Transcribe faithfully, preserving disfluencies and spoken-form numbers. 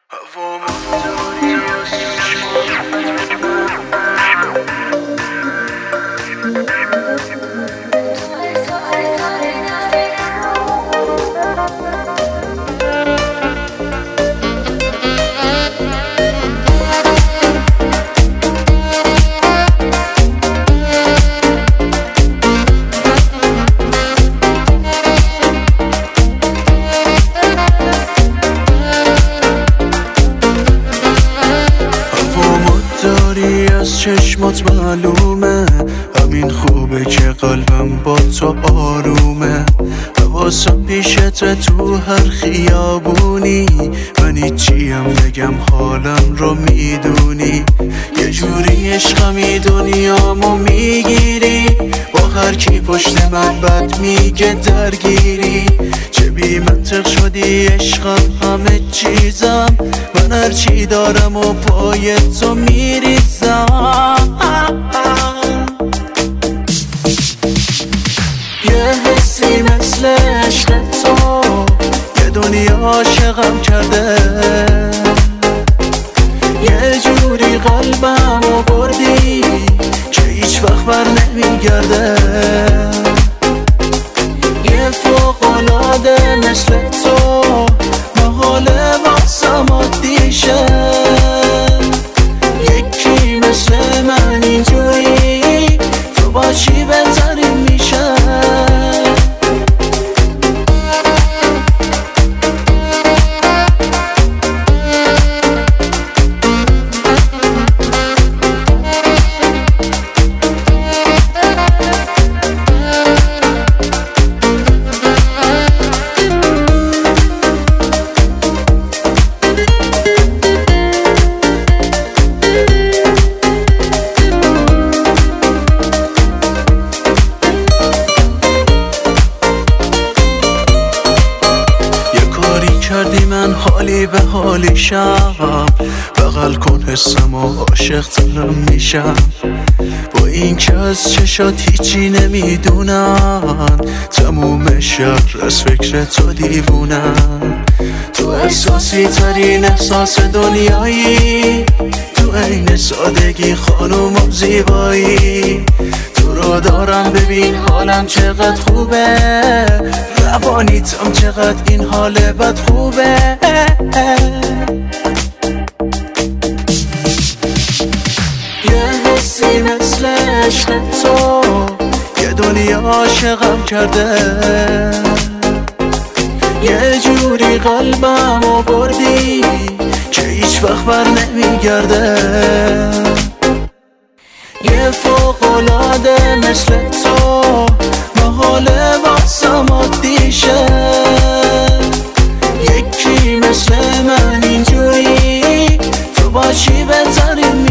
از چشمات معلومه، همین خوبه که قلبم با تو آرومه. حواسم پیشت تو هر خیابونی، من هیچیم نگم حالم رو میدونی. یه جوری عشقمی دنیامو میگیری، با هر کی پشت من بد میگه درگیری. چه بی منطق شدی عشقم همه چیزم، من هر چی دارم و پای تو میریزم. یه حسی مثل عشق تو یه دنیا عاشقم کرده، یه جوری قلبم رو بردی که هیچ وقت بر نمیگرده. یه فوق‌العاده مثل تو محاله واسم عادی شه، یکی مثل من اینجوری تو باشی بهترین میشه. کردی من حالی به حالی شم، بغل کن حسم و عاشق ترم میشم. با این که از چشات هیچی نمیدونن، تموم شهر از فکر تو دیوونن. تو احساسی ترین احساس دنیایی، تو عین سادگی خانوم و زیبایی. تو رو دارم ببین حالم چقدر خوبه، روانیتم چقدر این حال بد خوبه. یه حسی مثل عشق تو یه دنیا عاشقم کرده، یه جوری قلبم رو بردی که هیچ وقت بر نمیگرده. یه فوق‌العاده مثل تو محاله واسم عادی شه، یکی مثل من اینجوری تو باشی بهترین